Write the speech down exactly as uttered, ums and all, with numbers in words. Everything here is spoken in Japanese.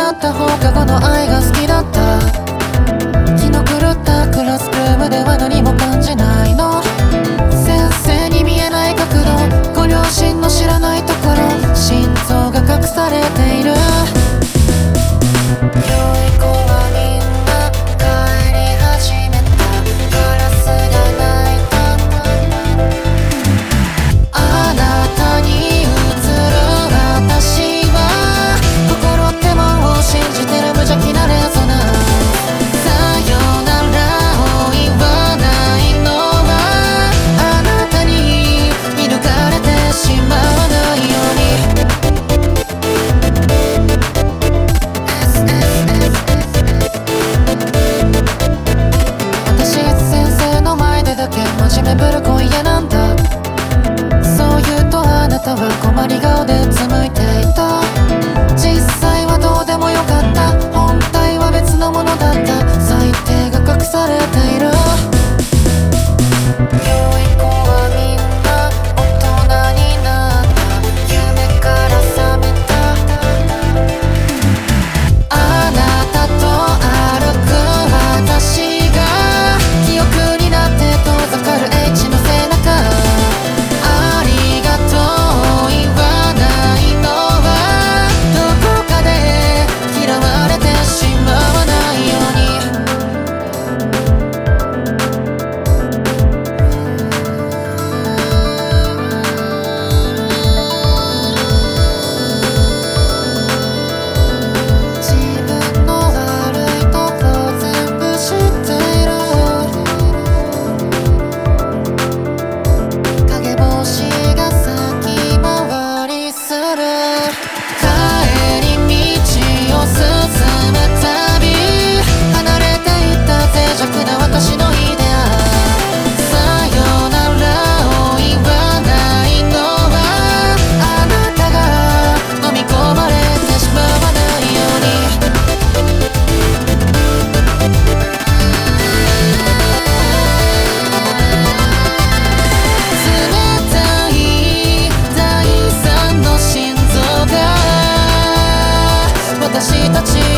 なった放課後の愛が好きだった。気の狂ったクラスルームでは何も感じないの。先生に見えない角度、ご両親の知らないところ、心臓が隠されている。良い子はみんな帰り始めた。ガラスが泣いた。あなたに映る私は心ってもんを信じてる無邪気なレゾナンス。さよならを言わないのはあなたに見抜かれてしまわないように。私先生の前でだけ真面目ぶる子嫌なんだ。そう言うとあなたは困り顔でうつむいていた。実際はどうでもよかった。本体は別のものだった。最低が隠されている。良い子はみんな大人になった。夢から覚めた。あなたと歩く私が記憶になって遠ざかる H の背中。ありがとう言わないのはどこかで嫌われてしまわないように。自分の悪いとこ全部知っている。影星が先回りする。帰り道を進むたび離れていった脆弱な私のイデア。さよならを言わないのはあなたが飲み込まれてしまわないように。冷たい第三の心臓が私たち